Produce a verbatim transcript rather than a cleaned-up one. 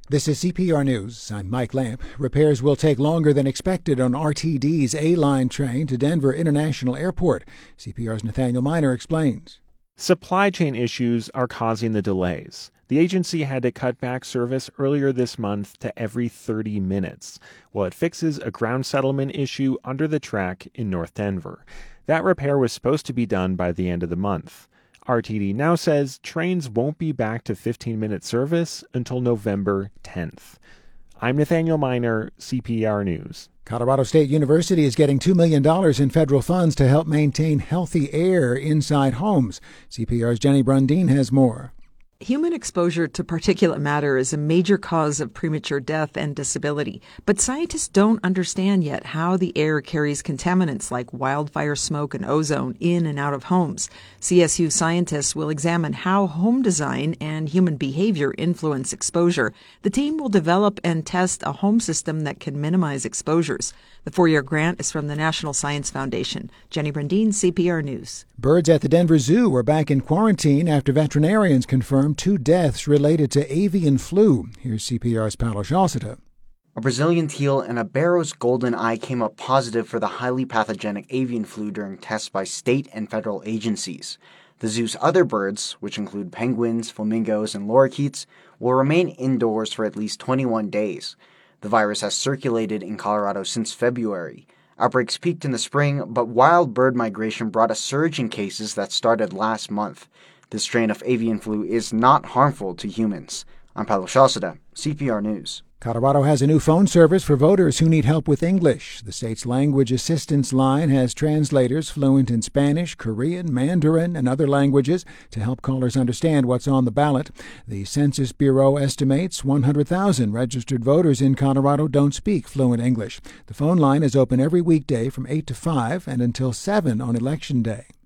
This is C P R News. I'm Mike Lamp. Repairs will take longer than expected on R T D's A-Line train to Denver International Airport. C P R's Nathaniel Miner explains. Supply chain issues are causing the delays. The agency had to cut back service earlier this month to every thirty minutes, while it fixes a ground settlement issue under the track in North Denver. That repair was supposed to be done by the end of the month. R T D now says trains won't be back to fifteen-minute service until November tenth. I'm Nathaniel Miner, C P R News. Colorado State University is getting two million dollars in federal funds to help maintain healthy air inside homes. C P R's Jenny Brundin has more. Human exposure to particulate matter is a major cause of premature death and disability, but scientists don't understand yet how the air carries contaminants like wildfire smoke and ozone in and out of homes. C S U scientists will examine how home design and human behavior influence exposure. The team will develop and test a home system that can minimize exposures. The four-year grant is from the National Science Foundation. Jenny Brundin, C P R News. Birds at the Denver Zoo are back in quarantine after veterinarians confirmed two deaths related to avian flu. Here's C P R's Paulo Shalcita. A Brazilian teal and a Barrow's golden eye came up positive for the highly pathogenic avian flu during tests by state and federal agencies. The zoo's other birds, which include penguins, flamingos, and lorikeets, will remain indoors for at least twenty-one days. The virus has circulated in Colorado since February. Outbreaks peaked in the spring, but wild bird migration brought a surge in cases that started last month. This strain of avian flu is not harmful to humans. I'm Paulo Shalcita, C P R News. Colorado has a new phone service for voters who need help with English. The state's language assistance line has translators fluent in Spanish, Korean, Mandarin, and other languages to help callers understand what's on the ballot. The Census Bureau estimates one hundred thousand registered voters in Colorado don't speak fluent English. The phone line is open every weekday from eight to five and until seven on Election Day.